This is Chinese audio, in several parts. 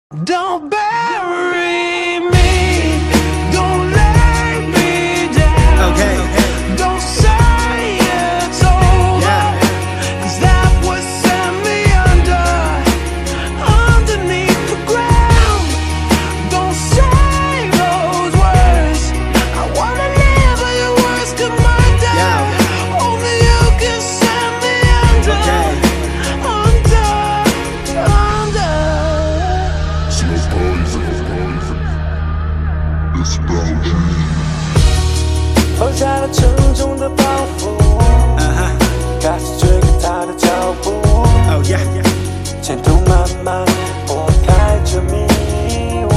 Don't bury me, don't let me down. Okay. Don't say it's over, 'cause that would send me underneath the ground. Don't say those words, I wanna live by your words, 'cause my dad, only you can send me under. 放下了沉重的包袱，开始追赶他的脚步。 Oh yeah. 前途漫漫，拨开这迷雾。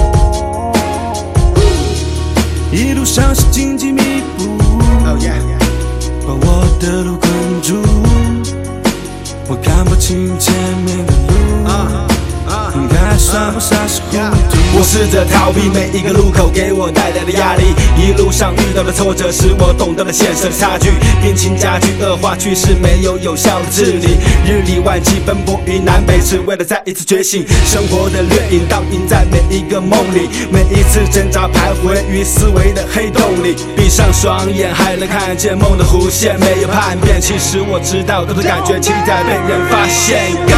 一路上是荆棘密布， Oh yeah. 把我的路困住，我看不清前面的路。应该算不算是糊涂？ 我试着逃避每一个路口给我带来的压力，一路上遇到的挫折使我懂得了现实的差距，病情加剧，恶化趋势没有有效的治理，日理万机，奔波于南北，只为了再一次觉醒。生活的掠影倒映在每一个梦里，每一次挣扎徘徊于思维的黑洞里，闭上双眼还能看见梦的弧线，没有叛变，其实我知道都是感觉，期待被人发现。Go。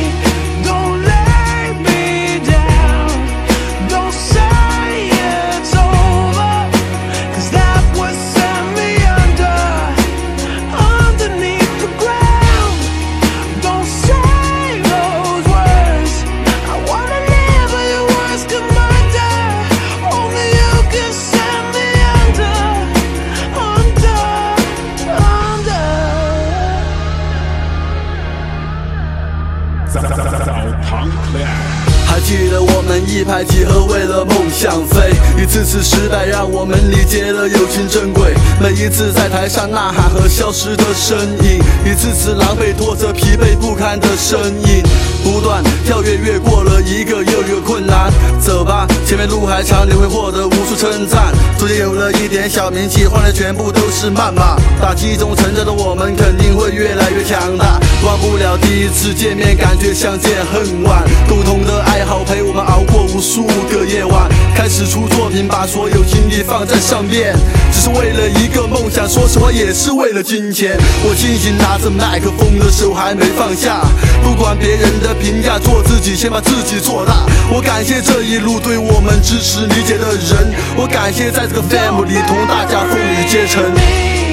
还记得我们一拍即合，为了梦想飞。一次次失败让我们理解了友情珍贵，每一次在台上呐喊和消失的身影，一次次狼狈拖着疲惫不堪的身影，不断跳跃，越过了一个又一个困难。走吧，前面路还长，你会获得无数称赞。逐渐有了一点小名气，换来全部都是谩骂。打击中成长的我们肯定会越来越强大。忘不了第一次见面，感觉相见恨晚。共同的爱好陪我们熬过无数个夜晚，开始出作品，把所有精力放在上面，只是为了一个梦想，说实话也是为了金钱。我庆幸拿着麦克风的手还没放下，不管别人的评价，做自己，先把自己做大。我感谢这一路对我们支持理解的人，我感谢在这个 family 同大家风雨兼程。